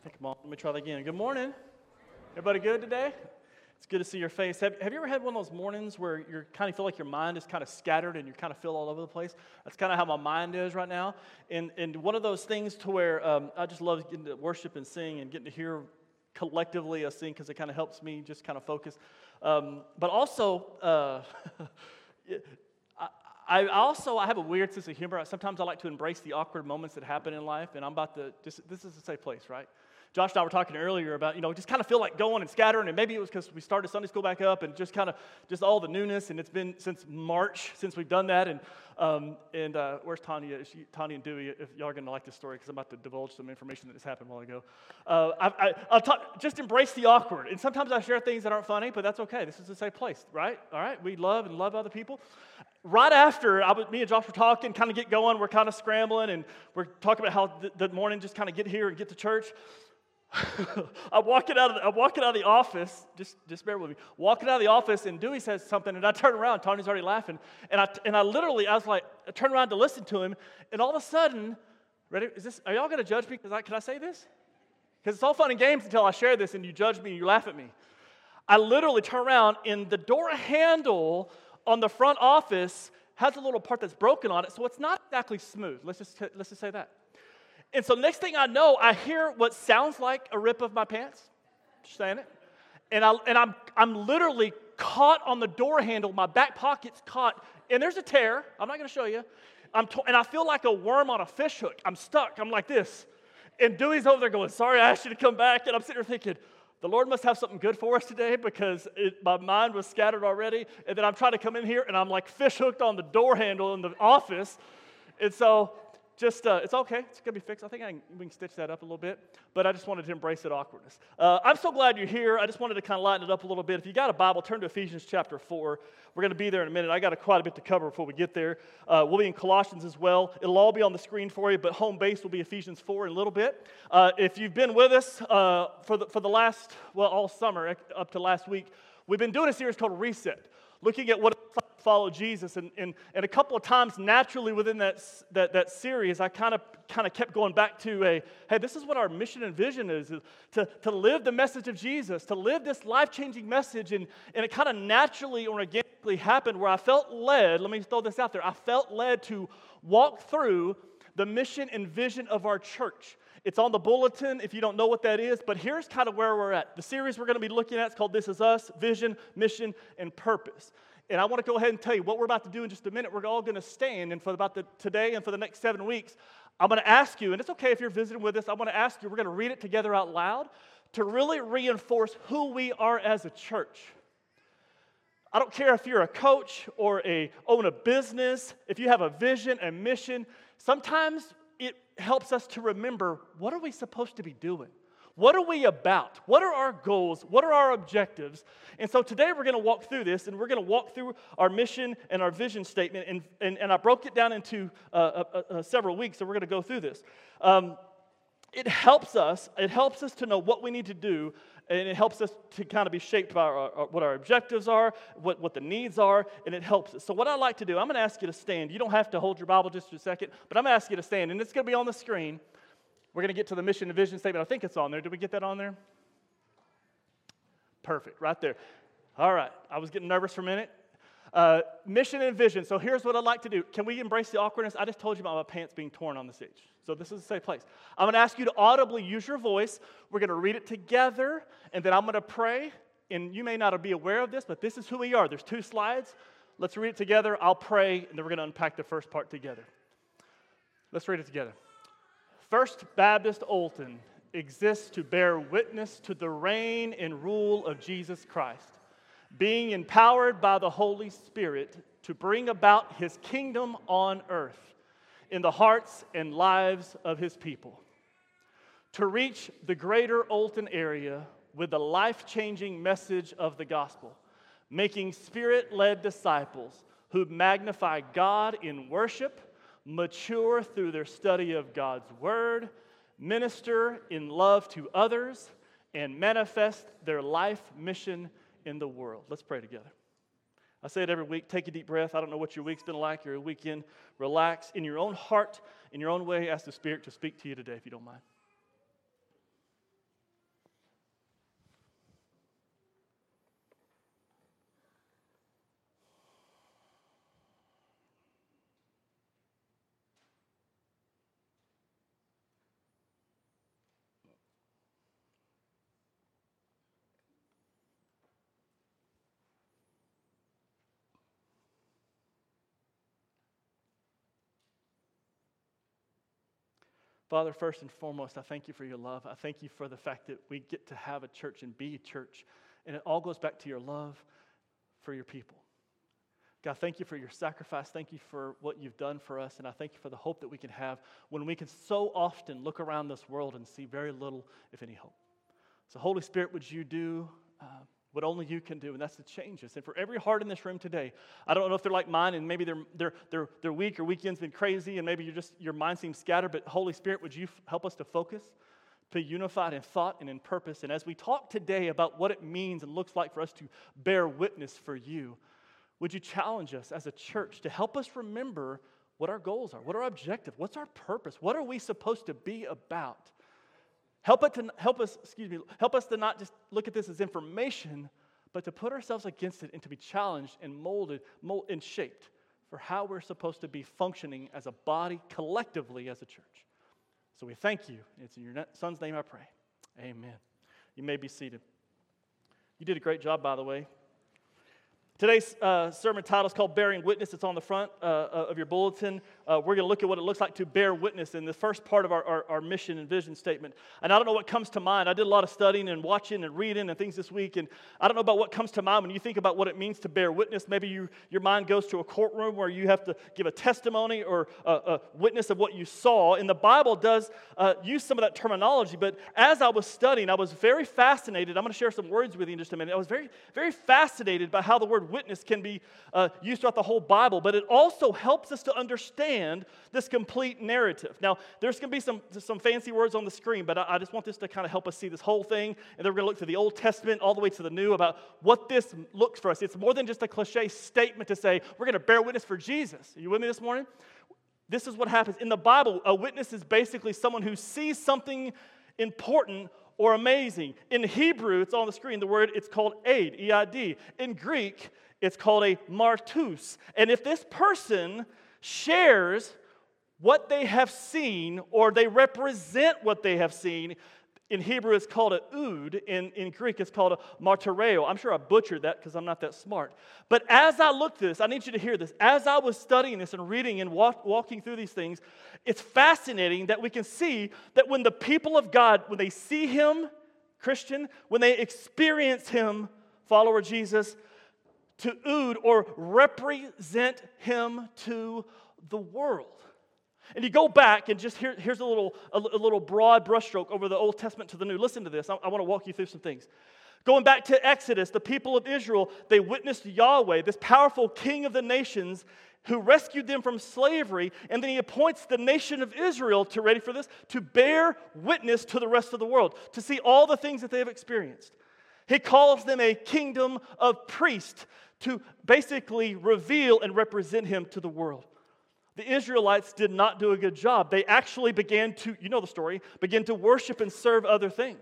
Come on, let me try that again. Good morning. Everybody good today? It's good to see your face. Have you ever had one of those mornings where you kind of feel like your mind is kind of scattered and you kind of feel all over the place? That's kind of how my mind is right now. And one of those things to where I just love getting to worship and sing and getting to hear collectively us sing because it kind of helps me just kind of focus. But also, I have a weird sense of humor. Sometimes I like to embrace the awkward moments that happen in life, and this is a safe place, right? Josh and I were talking earlier about, just kind of feel like going and scattering, and maybe it was because we started Sunday school back up and just just all the newness, and it's been since March since we've done that, and where's Tanya? Tanya and Dewey, if y'all are going to like this story, because I'm about to divulge some information that just happened a while ago. I'll talk, just embrace the awkward, and sometimes I share things that aren't funny, but that's okay. This is a safe place, right? All right, we love other people. Right after me and Josh were talking, kind of get going, we're kind of scrambling, and we're talking about how the morning just kind of get here and get to church. I'm walking out of the office. Just bear with me. Walking out of the office, and Dewey says something, and I turn around. Tony's already laughing, and I was like, I turned around to listen to him, and all of a sudden, ready? Are y'all going to judge me? Can I say this? Because it's all fun and games until I share this, and you judge me, and you laugh at me. I literally turn around, and the door handle on the front office has a little part that's broken on it, so it's not exactly smooth. Let's just say that. And so next thing I know, I hear what sounds like a rip of my pants. Just saying it. And I'm literally caught on the door handle. My back pocket's caught, and there's a tear. I'm not going to show you. And I feel like a worm on a fish hook. I'm stuck. I'm like this. And Dewey's over there going, "Sorry, I asked you to come back." And I'm sitting there thinking, the Lord must have something good for us today because my mind was scattered already. And then I'm trying to come in here, and I'm like fish hooked on the door handle in the office. And so it's okay. It's going to be fixed. I think we can stitch that up a little bit. But I just wanted to embrace that awkwardness. I'm so glad you're here. I just wanted to kind of lighten it up a little bit. If you got a Bible, turn to Ephesians chapter 4. We're going to be there in a minute. I got quite a bit to cover before we get there. We'll be in Colossians as well. It'll all be on the screen for you, but home base will be Ephesians 4 in a little bit. If you've been with us for the last, all summer up to last week, we've been doing a series called Reset, looking at what it's like to follow Jesus. And a couple of times naturally within that series, I kind of kept going back to hey, this is what our mission and vision is to live the message of Jesus, to live this life-changing message. And it kind of naturally or organically happened where I felt led, let me throw this out there, I felt led to walk through the mission and vision of our church. It's on the bulletin if you don't know what that is, but here's kind of where we're at. The series we're going to be looking at is called This Is Us, Vision, Mission, and Purpose. And I want to go ahead and tell you what we're about to do in just a minute. We're all going to stand, and for today and for the next 7 weeks, I'm going to ask you, and it's okay if you're visiting with us, I want to ask you, we're going to read it together out loud to really reinforce who we are as a church. I don't care if you're a coach or own a business, if you have a vision, a mission, sometimes it helps us to remember, what are we supposed to be doing? What are we about? What are our goals? What are our objectives? And so today we're going to walk through this, and we're going to walk through our mission and our vision statement, and I broke it down into several weeks, so we're going to go through this. It helps us to know what we need to do, and it helps us to kind of be shaped by what our objectives are, what the needs are, and it helps us. So what I'd like to do, I'm going to ask you to stand. You don't have to hold your Bible just for a second, but I'm going to ask you to stand, and it's going to be on the screen. We're going to get to the mission and vision statement. I think it's on there. Did we get that on there? Perfect, right there. All right, I was getting nervous for a minute. Mission and vision. So here's what I'd like to do. Can we embrace the awkwardness? I just told you about my pants being torn on the stage. So this is a safe place. I'm going to ask you to audibly use your voice. We're going to read it together, and then I'm going to pray. And you may not be aware of this, but this is who we are. There's 2 slides. Let's read it together. I'll pray, and then we're going to unpack the first part together. Let's read it together. First Baptist Olton exists to bear witness to the reign and rule of Jesus Christ, being empowered by the Holy Spirit to bring about His kingdom on earth in the hearts and lives of His people. To reach the greater Olton area with the life-changing message of the gospel, making Spirit-led disciples who magnify God in worship, mature through their study of God's Word, minister in love to others, and manifest their life mission in the world. Let's pray together. I say it every week. Take a deep breath. I don't know what your week's been like, your weekend. Relax in your own heart, in your own way. Ask the Spirit to speak to you today, if you don't mind. Father, first and foremost, I thank you for your love. I thank you for the fact that we get to have a church and be a church. And it all goes back to your love for your people. God, thank you for your sacrifice. Thank you for what you've done for us. And I thank you for the hope that we can have when we can so often look around this world and see very little, if any, hope. So Holy Spirit, would you do what only you can do, and that's to change us. And for every heart in this room today, I don't know if they're like mine, and maybe their week or weekend's been crazy, and maybe your mind seems scattered, but Holy Spirit, would you help us to focus, to be unified in thought and in purpose? And as we talk today about what it means and looks like for us to bear witness for you, would you challenge us as a church to help us remember what our goals are, what our objective, what's our purpose, what are we supposed to be about? Help us to not just look at this as information, but to put ourselves against it and to be challenged and molded and shaped for how we're supposed to be functioning as a body, collectively as a church. So we thank you. It's in your Son's name I pray. Amen. You may be seated. You did a great job, by the way. Today's sermon title is called Bearing Witness. It's on the front of your bulletin. We're going to look at what it looks like to bear witness in the first part of our mission and vision statement. And I don't know what comes to mind. I did a lot of studying and watching and reading and things this week, and I don't know about what comes to mind when you think about what it means to bear witness. Maybe your mind goes to a courtroom where you have to give a testimony or a witness of what you saw. And the Bible does use some of that terminology, but as I was studying, I was very fascinated. I'm going to share some words with you in just a minute. I was very, very fascinated by how the word witness can be used throughout the whole Bible, but it also helps us to understand this complete narrative. Now, there's going to be some fancy words on the screen, but I just want this to kind of help us see this whole thing, and then we're going to look through the Old Testament all the way to the New about what this looks for us. It's more than just a cliche statement to say, we're going to bear witness for Jesus. Are you with me this morning? This is what happens. In the Bible, a witness is basically someone who sees something important or amazing. In Hebrew, it's on the screen, it's called aid, E-I-D. In Greek, it's called a martus. And if this person shares what they have seen or they represent what they have seen, in Hebrew it's called a ood. In Greek it's called a martyreo. I'm sure I butchered that because I'm not that smart. But as I looked at this, I need you to hear this. As I was studying this and reading and walking through these things, it's fascinating that we can see that when the people of God, when they see Him, Christian, when they experience Him, follower Jesus, to ood or represent Him to the world. And you go back and just here's a little broad brushstroke over the Old Testament to the New. Listen to this. I want to walk you through some things. Going back to Exodus, the people of Israel, they witnessed Yahweh, this powerful king of the nations who rescued them from slavery, and then He appoints the nation of Israel to, ready for this, to bear witness to the rest of the world, to see all the things that they have experienced. He calls them a kingdom of priests to basically reveal and represent Him to the world. The Israelites did not do a good job. They actually began to, you know the story, begin to worship and serve other things.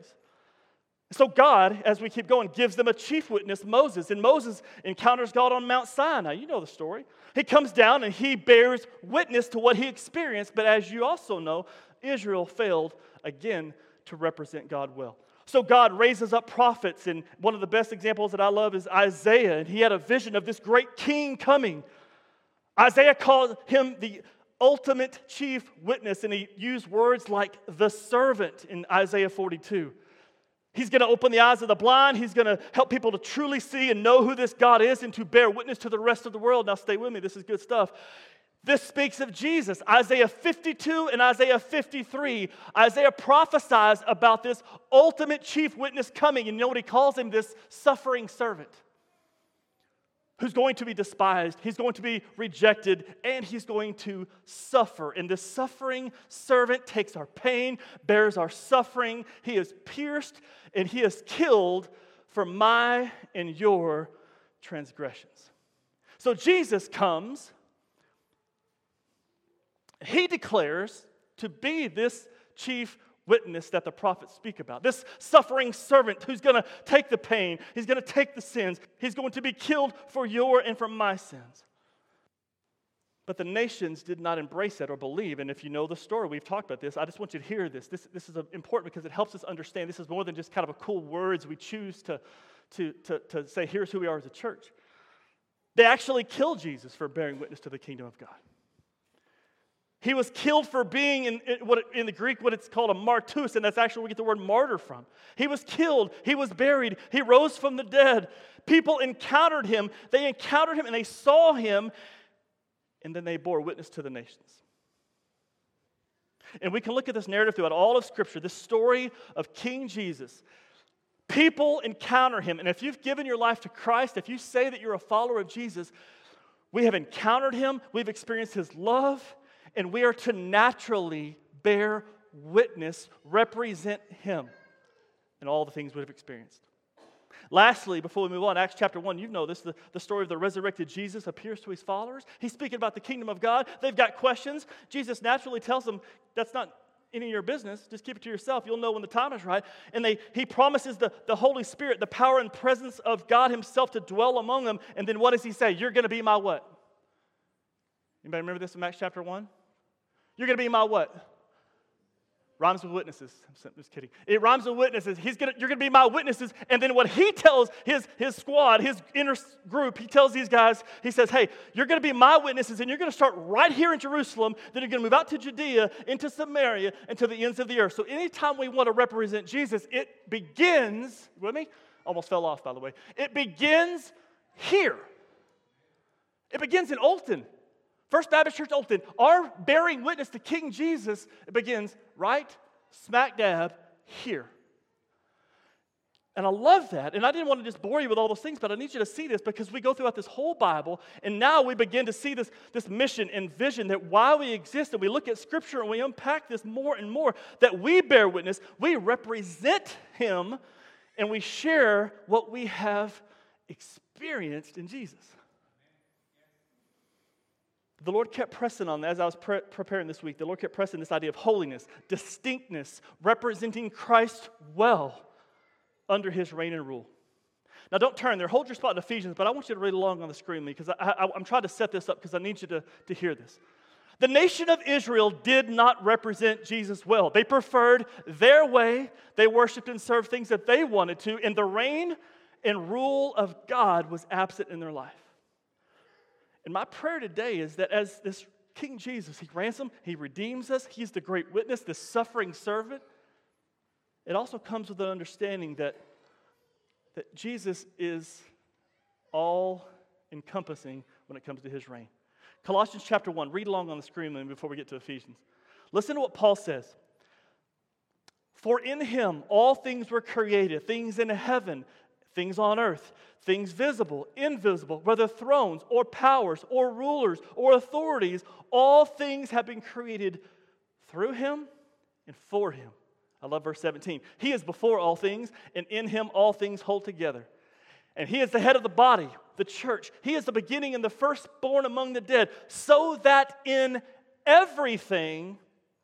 So God, as we keep going, gives them a chief witness, Moses. And Moses encounters God on Mount Sinai. You know the story. He comes down and he bears witness to what he experienced. But as you also know, Israel failed again to represent God well. So God raises up prophets, and one of the best examples that I love is Isaiah, and he had a vision of this great king coming. Isaiah called him the ultimate chief witness, and he used words like the servant in Isaiah 42. He's going to open the eyes of the blind. He's going to help people to truly see and know who this God is and to bear witness to the rest of the world. Now stay with me, this is good stuff. This speaks of Jesus. Isaiah 52 and Isaiah 53, Isaiah prophesies about this ultimate chief witness coming. And you know what he calls him? This suffering servant who's going to be despised, he's going to be rejected, and he's going to suffer. And this suffering servant takes our pain, bears our suffering. He is pierced and he is killed for my and your transgressions. So Jesus comes. He declares to be this chief witness that the prophets speak about. This suffering servant who's going to take the pain. He's going to take the sins. He's going to be killed for your and for my sins. But the nations did not embrace that or believe. And if you know the story, we've talked about this. I just want you to hear this. This is important because it helps us understand this is more than just kind of a cool words we choose to say, here's who we are as a church. They actually killed Jesus for bearing witness to the kingdom of God. He was killed for being, in the Greek, what it's called a martus, and that's actually where we get the word martyr from. He was killed. He was buried. He rose from the dead. People encountered him. They encountered him, and they saw him, and then they bore witness to the nations. And we can look at this narrative throughout all of Scripture, this story of King Jesus. People encounter him, and if you've given your life to Christ, if you say that you're a follower of Jesus, we have encountered him, we've experienced his love, and we are to naturally bear witness, represent him in all the things we've experienced. Lastly, before we move on, Acts chapter 1, you know this, the story of the resurrected Jesus appears to his followers. He's speaking about the kingdom of God. They've got questions. Jesus naturally tells them, that's not any of your business. Just keep it to yourself. You'll know when the time is right. And he promises the Holy Spirit, the power and presence of God himself to dwell among them. And then what does he say? You're going to be my what? Anybody remember this in Acts chapter 1? You're going to be my what? Rhymes with witnesses. I'm just kidding. It rhymes with witnesses. You're going to be my witnesses. And then what he tells his squad, his inner group, he tells these guys, he says, hey, you're going to be my witnesses, and you're going to start right here in Jerusalem. Then you're going to move out to Judea, into Samaria, and to the ends of the earth. So anytime we want to represent Jesus, it begins, with me? Almost fell off, by the way. It begins here. It begins in Olton. First Baptist Church, Olton. Our bearing witness to King Jesus, it begins right smack dab here. And I love that. And I didn't want to just bore you with all those things, but I need you to see this because we go throughout this whole Bible, and now we begin to see this mission and vision that why we exist, and we look at Scripture and we unpack this more and more, that we bear witness, we represent him, and we share what we have experienced in Jesus. The Lord kept pressing on that as I was preparing this week. The Lord kept pressing this idea of holiness, distinctness, representing Christ well under his reign and rule. Now don't turn there. Hold your spot in Ephesians, but I want you to read along on the screen with me because I'm trying to set this up because I need you to hear this. The nation of Israel did not represent Jesus well. They preferred their way. They worshiped and served things that they wanted to, and the reign and rule of God was absent in their life. And my prayer today is that as this King Jesus, he ransoms, he redeems us, he's the great witness, the suffering servant. It also comes with an understanding that Jesus is all-encompassing when it comes to his reign. Colossians chapter 1, read along on the screen before we get to Ephesians. Listen to what Paul says. For in him all things were created, things in heaven, things on earth, things visible, invisible, whether thrones or powers or rulers or authorities, all things have been created through him and for him. I love verse 17. He is before all things, and in him all things hold together. And he is the head of the body, the church. He is the beginning and the firstborn among the dead, so that in everything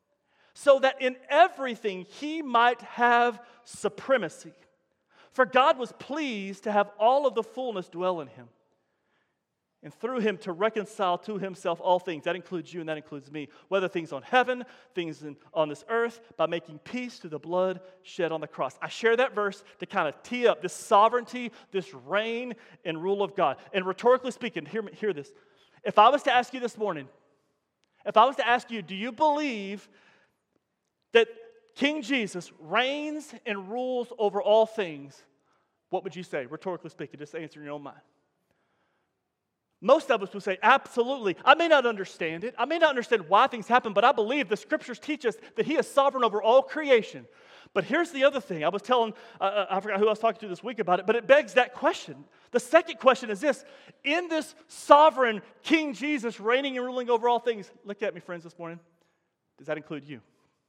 he might have supremacy. For God was pleased to have all of the fullness dwell in him, and through him to reconcile to himself all things. That includes you and that includes me. Whether things on heaven, things on this earth, by making peace through the blood shed on the cross. I share that verse to kind of tee up this sovereignty, this reign and rule of God. And rhetorically speaking, hear this. If I was to ask you this morning, do you believe that King Jesus reigns and rules over all things? What would you say, rhetorically speaking? Just answer in your own mind. Most of us would say, absolutely. I may not understand it. I may not understand why things happen, but I believe the Scriptures teach us that he is sovereign over all creation. But here's the other thing. I was telling, I forgot who I was talking to this week about it, but it begs that question. The second question is this. In this sovereign King Jesus reigning and ruling over all things, look at me, friends, this morning. Does that include you?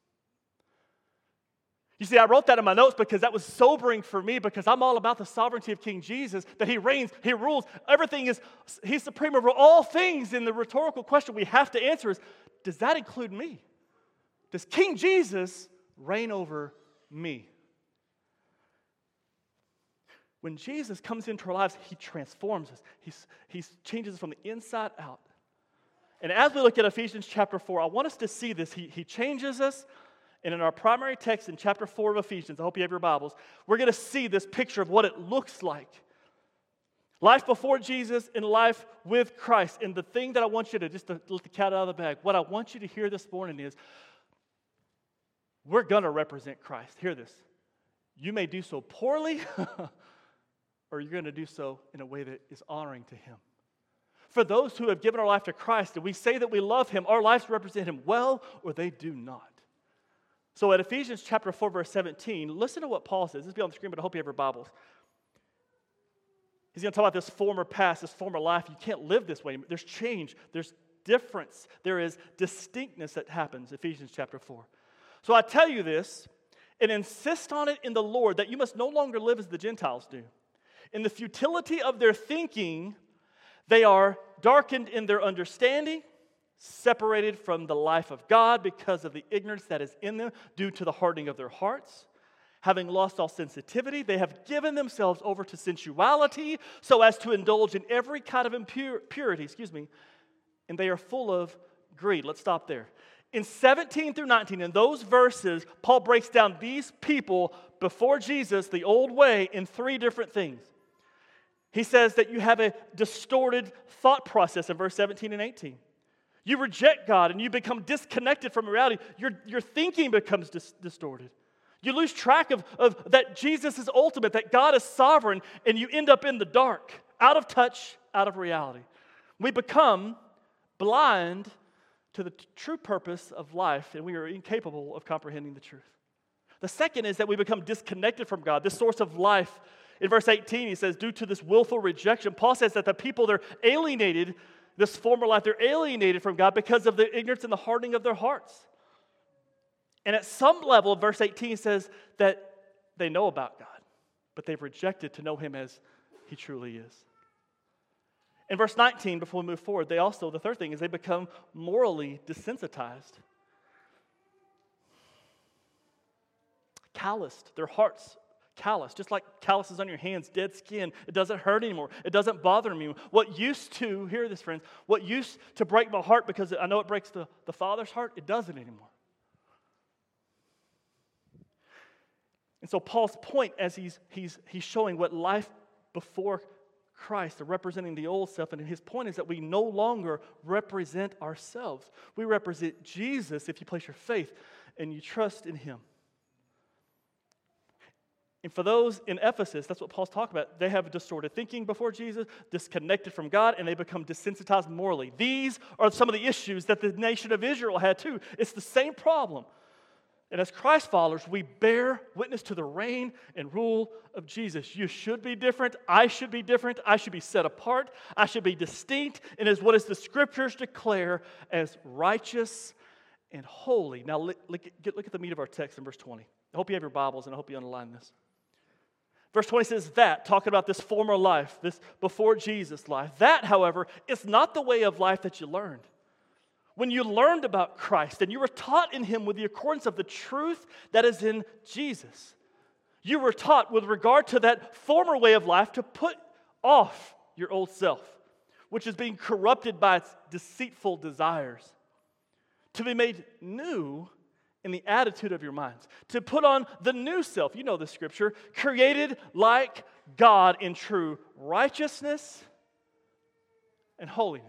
You see, I wrote that in my notes because that was sobering for me because I'm all about the sovereignty of King Jesus, that he reigns, he rules, he's supreme over all things. And the rhetorical question we have to answer is, does that include me? Does King Jesus reign over me? When Jesus comes into our lives, he transforms us. He changes us from the inside out. And as we look at Ephesians chapter 4, I want us to see this. He changes us. And in our primary text in chapter 4 of Ephesians, I hope you have your Bibles, we're going to see this picture of what it looks like Life before Jesus and life with Christ. And the thing that I want you to, just to let the cat out of the bag, what I want you to hear this morning is, we're going to represent Christ. Hear this. You may do so poorly, or you're going to do so in a way that is honoring to Him. For those who have given our life to Christ, and we say that we love Him, our lives represent Him well, or they do not. So at Ephesians chapter 4, verse 17, listen to what Paul says. This will be on the screen, but I hope you have your Bibles. He's going to talk about this former past, this former life. You can't live this way. There's change. There's difference. There is distinctness that happens, Ephesians chapter 4. So I tell you this, and insist on it in the Lord, that you must no longer live as the Gentiles do. In the futility of their thinking, they are darkened in their understanding, separated from the life of God because of the ignorance that is in them due to the hardening of their hearts. Having lost all sensitivity, they have given themselves over to sensuality so as to indulge in every kind of impurity, and they are full of greed. Let's stop there. In 17 through 19, in those verses, Paul breaks down these people before Jesus, the old way, in three different things. He says that you have a distorted thought process in verse 17 and 18. You reject God and you become disconnected from reality. Your thinking becomes distorted. You lose track of that Jesus is ultimate, that God is sovereign, and you end up in the dark, out of touch, out of reality. We become blind to the true purpose of life, and we are incapable of comprehending the truth. The second is that we become disconnected from God, this source of life. In verse 18, he says, due to this willful rejection, Paul says that the people, they're alienated, this former life, they're alienated from God because of the ignorance and the hardening of their hearts. And at some level, verse 18 says that they know about God, but they've rejected to know Him as He truly is. In verse 19, before we move forward, the third thing is they become morally desensitized. Calloused, their hearts calloused, just like calluses on your hands, dead skin. It doesn't hurt anymore. It doesn't bother me. What used to, hear this, friends, what used to break my heart because I know it breaks the Father's heart, it doesn't anymore. And so Paul's point as he's showing what life before Christ, they're representing the old self, and his point is that we no longer represent ourselves. We represent Jesus if you place your faith and you trust in Him. And for those in Ephesus, that's what Paul's talking about. They have distorted thinking before Jesus, disconnected from God, and they become desensitized morally. These are some of the issues that the nation of Israel had too. It's the same problem. And as Christ followers, we bear witness to the reign and rule of Jesus. You should be different. I should be different. I should be set apart. I should be distinct. And as what does the Scriptures declare as righteous and holy. Now look at the meat of our text in verse 20. I hope you have your Bibles, and I hope you underline this. Verse 20 says that, talking about this former life, this before Jesus life. That, however, is not the way of life that you learned. When you learned about Christ and you were taught in Him with the accordance of the truth that is in Jesus, you were taught with regard to that former way of life to put off your old self, which is being corrupted by its deceitful desires, to be made new in the attitude of your minds, to put on the new self, you know the Scripture, created like God in true righteousness and holiness.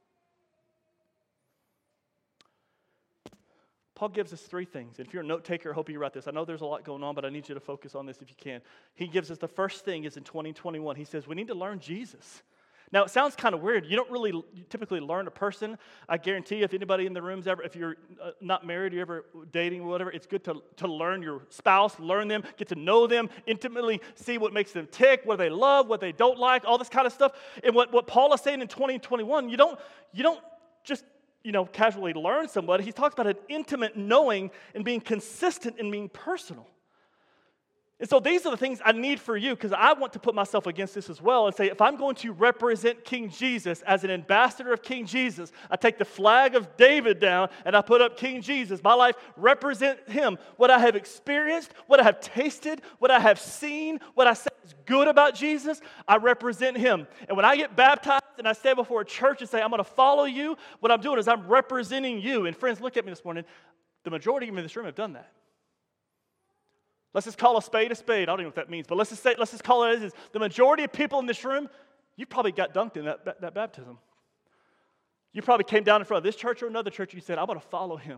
Paul gives us three things. If you're a note taker, I hope you write this. I know there's a lot going on, but I need you to focus on this if you can. He gives us the first thing is in 2021. He says we need to learn Jesus. Now, it sounds kind of weird. You don't really typically learn a person. I guarantee if anybody in the room's ever, if you're not married, you're ever dating or whatever, it's good to learn your spouse, learn them, get to know them, intimately see what makes them tick, what they love, what they don't like, all this kind of stuff. And what Paul is saying in 2021, you don't just casually learn somebody. He talks about an intimate knowing and being consistent and being personal. And so these are the things I need for you, because I want to put myself against this as well and say, if I'm going to represent King Jesus as an ambassador of King Jesus, I take the flag of David down and I put up King Jesus. My life represents Him. What I have experienced, what I have tasted, what I have seen, what I say is good about Jesus, I represent Him. And when I get baptized and I stand before a church and say, I'm going to follow you, what I'm doing is I'm representing you. And friends, look at me this morning. The majority of you in this room have done that. Let's just call a spade a spade. I don't even know what that means, but let's just call it as it is. The majority of people in this room, You probably got dunked in that baptism. You probably came down in front of this church or another church and you said, I'm going to follow him.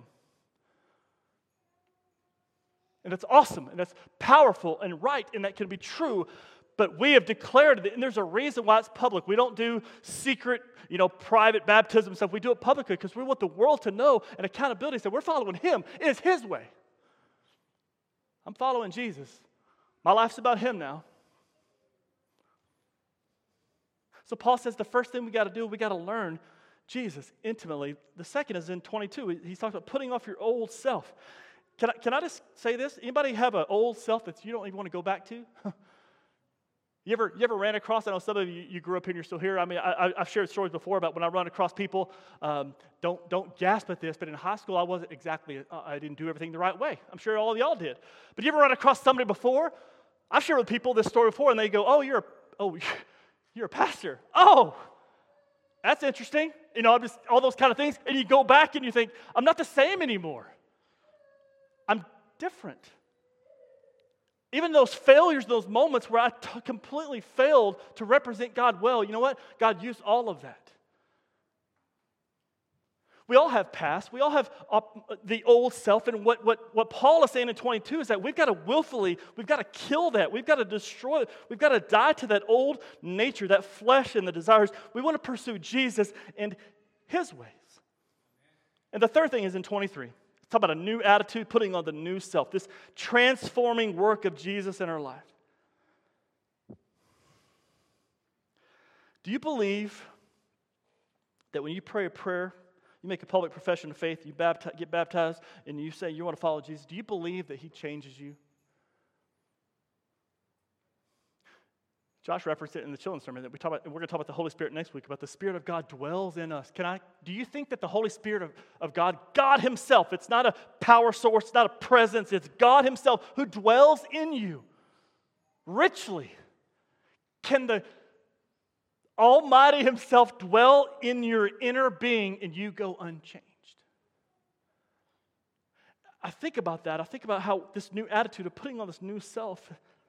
And that's awesome, and that's powerful and right, and that can be true. But we have declared it, and there's a reason why it's public. We don't do secret, private baptism stuff. We do it publicly because we want the world to know and accountability. So we're following him. It is his way. I'm following Jesus. My life's about him now. So Paul says the first thing we got to do, we got to learn Jesus intimately. The second is in 22. He's talking about putting off your old self. Can I just say this? Anybody have an old self that you don't even want to go back to? You ever ran across, I know some of you grew up here and you're still here. I mean, I've shared stories before about when I run across people. Don't gasp at this, but in high school I wasn't exactly, I didn't do everything the right way. I'm sure all of y'all did. But you ever run across somebody before? I've shared with people this story before and they go, you're a pastor. Oh, that's interesting. Just all those kind of things. And you go back and you think, I'm not the same anymore. I'm different. Even those failures, those moments where I completely failed to represent God well, you know what? God used all of that. We all have past. We all have the old self. And what Paul is saying in 22 is that we've got to kill that. We've got to destroy it. We've got to die to that old nature, that flesh and the desires. We want to pursue Jesus and his ways. And the third thing is in 23. Talk about a new attitude, putting on the new self, this transforming work of Jesus in our life. Do you believe that when you pray a prayer, you make a public profession of faith, you get baptized, and you say you want to follow Jesus, do you believe that he changes you? Josh referenced it in the children's sermon that we talk about, and we're going to talk about the Holy Spirit next week, about the Spirit of God dwells in us. Do you think that the Holy Spirit of God himself, it's not a power source, it's not a presence, it's God himself who dwells in you richly? Can the Almighty himself dwell in your inner being and you go unchanged? I think about that. I think about how this new attitude of putting on this new self,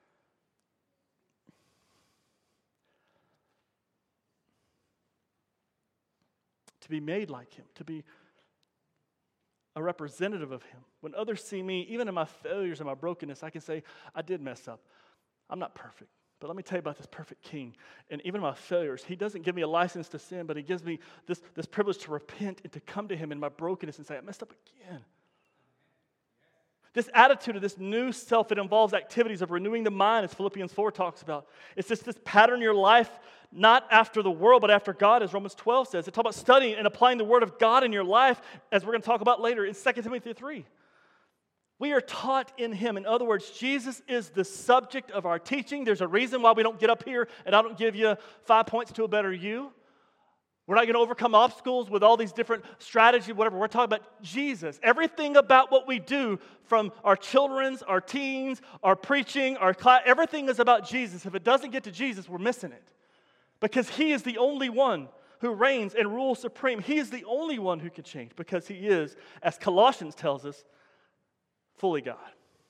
to be made like him, to be a representative of him. When others see me, even in my failures and my brokenness, I can say, I did mess up. I'm not perfect. But let me tell you about this perfect king. And even my failures, he doesn't give me a license to sin, but he gives me this privilege to repent and to come to him in my brokenness and say, I messed up again. This attitude of this new self, it involves activities of renewing the mind, as Philippians 4 talks about. It's just this pattern in your life, not after the world, but after God, as Romans 12 says. It talks about studying and applying the Word of God in your life, as we're going to talk about later in 2 Timothy 3. We are taught in him. In other words, Jesus is the subject of our teaching. There's a reason why we don't get up here and I don't give you 5 points to a better you. We're not going to overcome obstacles with all these different strategies, whatever. We're talking about Jesus. Everything about what we do, from our children's, our teens, our preaching, our class, everything is about Jesus. If it doesn't get to Jesus, we're missing it. Because he is the only one who reigns and rules supreme. He is the only one who can change because he is, as Colossians tells us, fully God.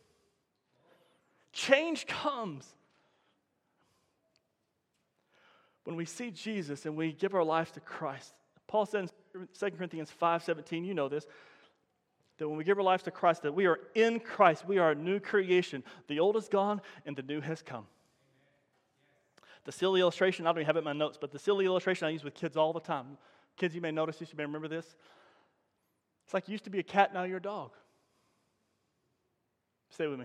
Change comes when we see Jesus and we give our lives to Christ. Paul said in 2 Corinthians 5:17, you know this, that when we give our lives to Christ, that we are in Christ, we are a new creation. The old is gone and the new has come. The silly illustration, I don't even have it in my notes, but the silly illustration I use with kids all the time. Kids, you may notice this, you may remember this. It's like you used to be a cat, now you're a dog. Stay with me.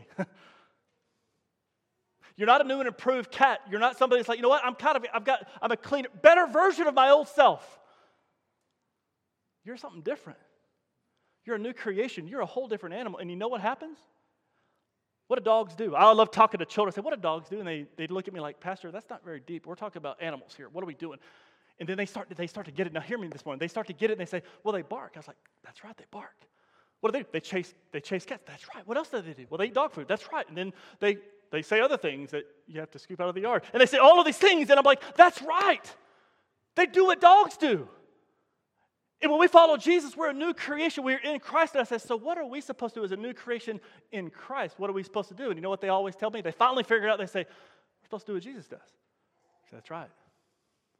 You're not a new and improved cat. You're not somebody that's like, you know what, I'm a cleaner, better version of my old self. You're something different. You're a new creation. You're a whole different animal. And you know what happens? What do dogs do? I love talking to children. I say, what do dogs do? And they look at me like, Pastor, that's not very deep. We're talking about animals here. What are we doing? And then they start to get it. Now hear me this morning. They start to get it and they say, well, they bark. I was like, that's right, they bark. What do? They chase cats. That's right. What else do they do? Well, they eat dog food. That's right. And then they say other things that you have to scoop out of the yard. And they say all of these things, and I'm like, that's right. They do what dogs do. And when we follow Jesus, we're a new creation. We're in Christ. And I said, so what are we supposed to do as a new creation in Christ? What are we supposed to do? And you know what they always tell me? They finally figure it out. They say, we're supposed to do what Jesus does. I said, that's right.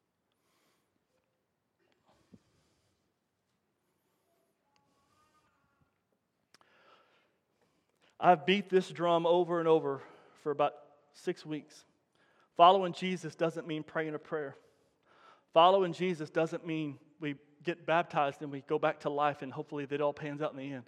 I've beat this drum over and over for about 6 weeks. Following Jesus doesn't mean praying a prayer. Following Jesus doesn't mean we get baptized and we go back to life and hopefully it all pans out in the end.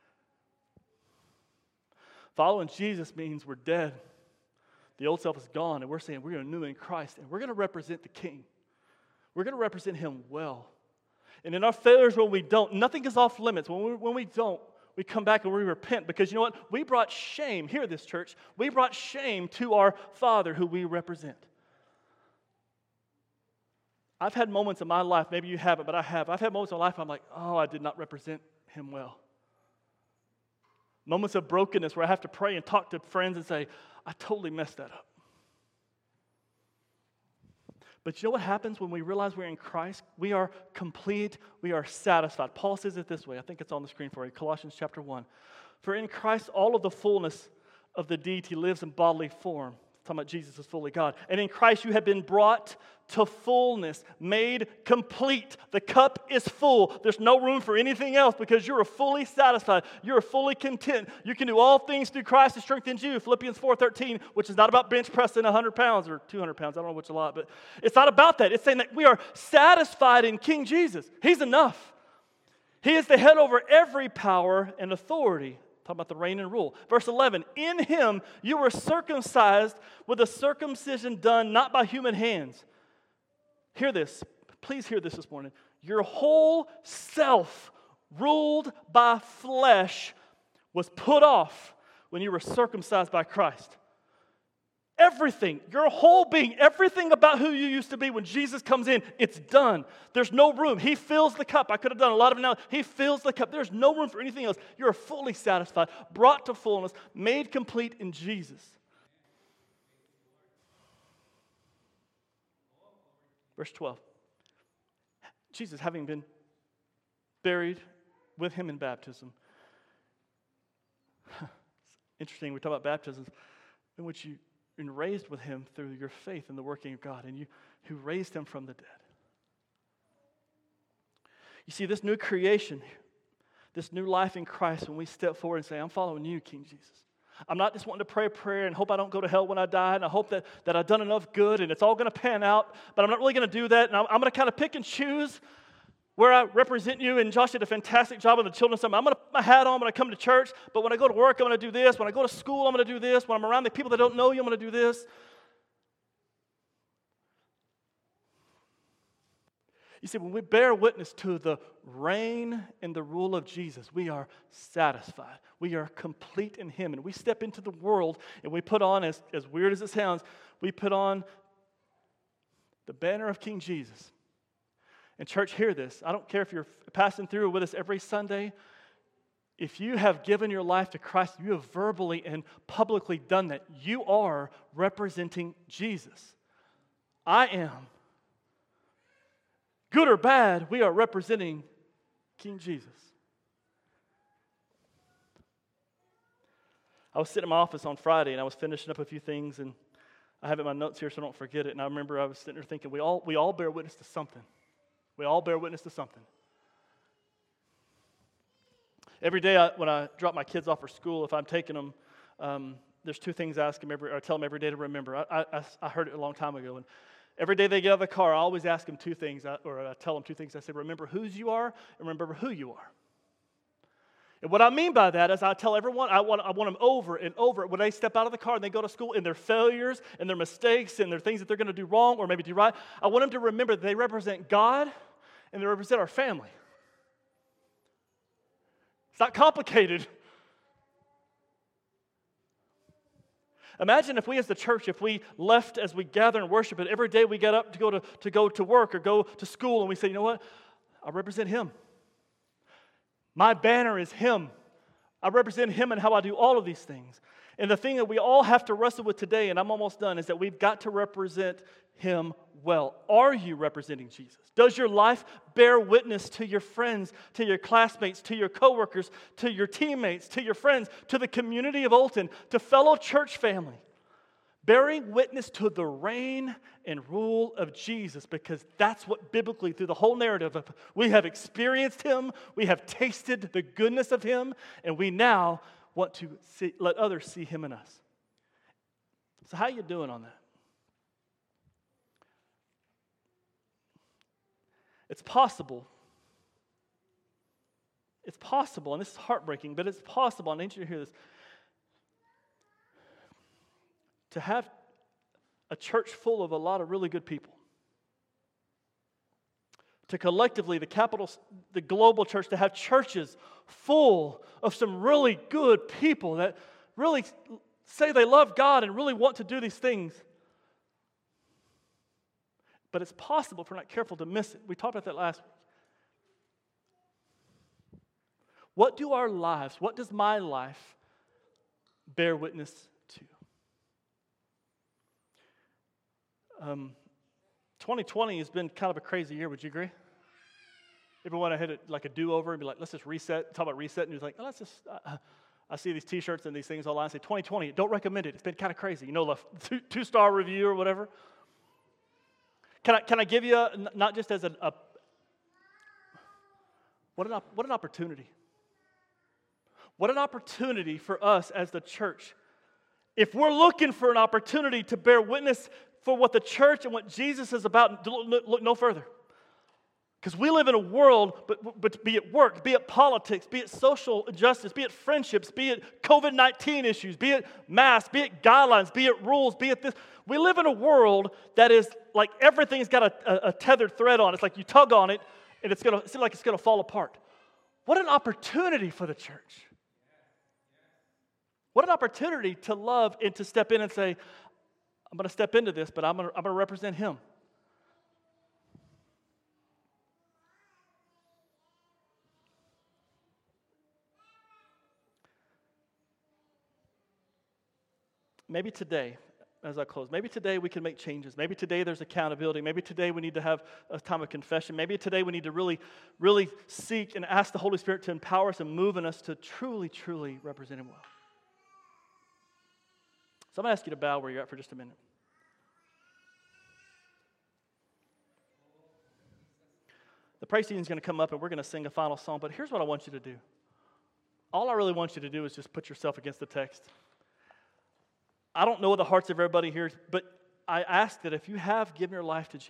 Following Jesus means we're dead. The old self is gone and we're saying we're new in Christ and we're going to represent the King. We're going to represent Him well. And in our failures when we don't, nothing is off limits. When we don't, we come back and we repent because you know what? We brought shame, hear this church, we brought shame to our Father who we represent. I've had moments in my life, maybe you haven't, but I have. I've had moments in my life where I'm like, oh, I did not represent Him well. Moments of brokenness where I have to pray and talk to friends and say, I totally messed that up. But you know what happens when we realize we're in Christ? We are complete, we are satisfied. Paul says it this way, I think it's on the screen for you, Colossians chapter 1. For in Christ all of the fullness of the deity lives in bodily form. Talking about Jesus is fully God. And in Christ you have been brought to fullness, made complete. The cup is full. There's no room for anything else because you are fully satisfied. You are fully content. You can do all things through Christ who strengthens you. Philippians 4:13, which is not about bench pressing 100 pounds or 200 pounds. I don't know which a lot, but it's not about that. It's saying that we are satisfied in King Jesus. He's enough. He is the head over every power and authority. Talking about the reign and rule. Verse 11, in Him you were circumcised with a circumcision done not by human hands. Hear this. Please hear this morning. Your whole self, ruled by flesh, was put off when you were circumcised by Christ. Everything, your whole being, everything about who you used to be when Jesus comes in, it's done. There's no room. He fills the cup. I could have done a lot of it now. He fills the cup. There's no room for anything else. You're fully satisfied, brought to fullness, made complete in Jesus. Verse 12. Jesus, having been buried with Him in baptism. Interesting, we talk about baptisms in which you and raised with Him through your faith in the working of God, and you who raised Him from the dead. You see, this new creation, this new life in Christ, when we step forward and say, I'm following you, King Jesus. I'm not just wanting to pray a prayer and hope I don't go to hell when I die, and I hope that I've done enough good and it's all going to pan out, but I'm not really going to do that, and I'm going to kind of pick and choose where I represent you, and Josh did a fantastic job on the children's summit. I'm going to put my hat on when I come to church, but when I go to work, I'm going to do this. When I go to school, I'm going to do this. When I'm around the people that don't know you, I'm going to do this. You see, when we bear witness to the reign and the rule of Jesus, we are satisfied. We are complete in Him. And we step into the world and we put on, as weird as it sounds, we put on the banner of King Jesus. And church, hear this. I don't care if you're passing through with us every Sunday. If you have given your life to Christ, you have verbally and publicly done that. You are representing Jesus. I am. Good or bad, we are representing King Jesus. I was sitting in my office on Friday and I was finishing up a few things, and I have it in my notes here so I don't forget it. And I remember I was sitting there thinking, we all bear witness to something. We all bear witness to something. Every day when I drop my kids off for school, if I'm taking them, there's two things I tell them every day to remember. I heard it a long time ago. And every day they get out of the car, I always ask them two things, or I tell them two things. I say, remember whose you are and remember who you are. And what I mean by that is I tell everyone, I want them over and over. When they step out of the car and they go to school and their failures and their mistakes and their things that they're going to do wrong or maybe do right, I want them to remember that they represent God and they represent our family. It's not complicated. Imagine if we as the church, if we left as we gather and worship, and every day we get up to go to work or go to school, and we say, you know what? I represent Him. My banner is Him. I represent Him in how I do all of these things. And the thing that we all have to wrestle with today, and I'm almost done, is that we've got to represent Him well. Are you representing Jesus? Does your life bear witness to your friends, to your classmates, to your coworkers, to your teammates, to your friends, to the community of Olton, to fellow church family? Bearing witness to the reign and rule of Jesus, because that's what biblically, through the whole narrative of, we have experienced Him, we have tasted the goodness of Him, and we now want to let others see him in us. So how are you doing on that? It's possible. It's possible, and this is heartbreaking, but it's possible, I need you to hear this, to have a church full of a lot of really good people. To collectively, the global church, to have churches full of some really good people that really say they love God and really want to do these things. But it's possible if we're not careful to miss it. We talked about that last week. What do our lives, what does my life bear witness to? 2020 has been kind of a crazy year, would you agree? Ever want to hit it like a do-over and be like, let's just reset, talk about reset, and you're like, oh, let's just, I see these t-shirts and these things online, say 2020, don't recommend it, it's been kind of crazy. You know, the two-star review or whatever. Can I give you, not just as what an opportunity. What an opportunity for us as the church. If we're looking for an opportunity to bear witness for what the church and what Jesus is about, look no further. Because we live in a world, but be it work, be it politics, be it social injustice, be it friendships, be it COVID-19 issues, be it masks, be it guidelines, be it rules, be it this. We live in a world that is like everything's got a tethered thread on it. It's like you tug on it, and it seems like it's going to fall apart. What an opportunity for the church. What an opportunity to love and to step in and say, I'm going to step into this, but I'm going to represent him. Maybe today, as I close, maybe today we can make changes. Maybe today there's accountability. Maybe today we need to have a time of confession. Maybe today we need to really, really seek and ask the Holy Spirit to empower us and move in us to truly, truly represent him well. So I'm going to ask you to bow where you're at for just a minute. The praise team is going to come up and we're going to sing a final song, but here's what I want you to do. All I really want you to do is just put yourself against the text. I don't know the hearts of everybody here, but I ask that if you have given your life to Jesus,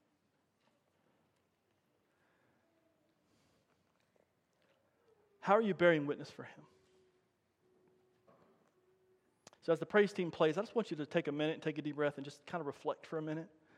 how are you bearing witness for him? So as the praise team plays, I just want you to take a minute and take a deep breath and just kind of reflect for a minute.